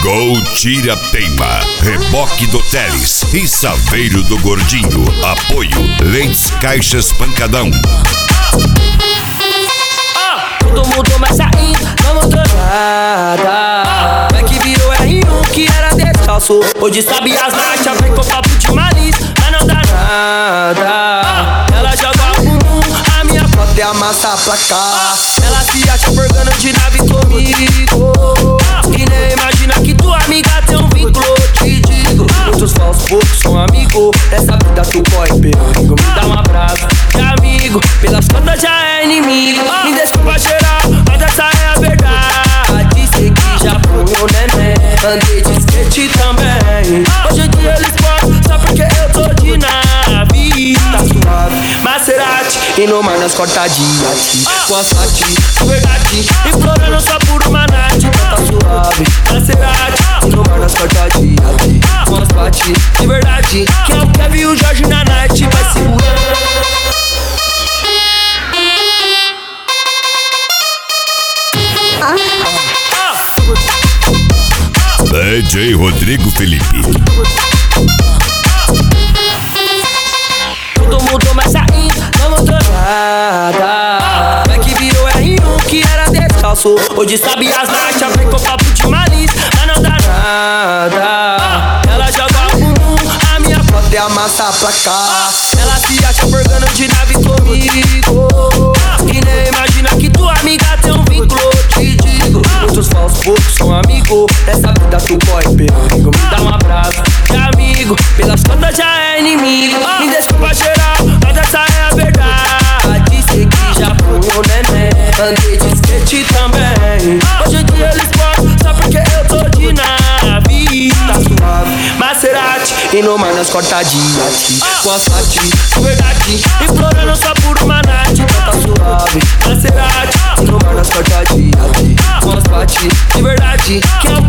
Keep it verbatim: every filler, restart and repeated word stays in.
Gol Tira Teima, Reboque do Teles e Saveiro do Gordinho. Apoio Lentes Caixas Pancadão. Todo mundo mais saindo, não mudou nada. Vai que virou R um que era descalço. Hoje sabe as marchas, vem com papo de malícia, mas não dá nada. Ela joga o bumbum, a minha foto é amassa a placa. Ela se acha porgando de nave comigo, e nem imagina que tua amiga tem um vínculo. Te digo, muitos falsos, poucos são amigos. Essa vida tu corre perigo, me dá um abraço de amigo. Pelas contas já é inimigo. Me desculpa geral, mas essa é a verdade. Sei que já fui o neném, andei de skate também. Hoje em dia eles podem, só porque eu tô de nave. Tá suave, Maserati, e no mar nós corta diante. Com as fati, de verdade, implorando só por uma night. Tá suave, Maserati, e no mar nós corta diante. Com as fati, de verdade, que é o Kevin e o Jorge na night. Vai segurando. D J Rodrigo Felipe. Todo mundo mais saindo, não mudou nada. Vai que virou R um que era descalço. Hoje sabe as marchas, vem com papo de malícia, mas não dá nada. Ela joga o bumbum, a minha foto é amassa a placa. Ela se acha porgando de nave comigo, e nem imagina que tua amiga tem um vínculo. Te digo, muitos falsos, poucos são amigos. Essa vida tu corre perigo, me dá um abraço de amigo. Pelas contas já é inimigo. Me desculpa geral, mas essa é a verdade. Sei que já fui o neném, andei de skate também. Hoje em dia eles podem, só porque eu tô de nave. Tá suave, Maserati, e no mar nós corta diante. Com as fati, de verdade, implorando só por uma night. Tá suave, Maserati, e no mar nós corta diante. Com as fati, de verdade, que é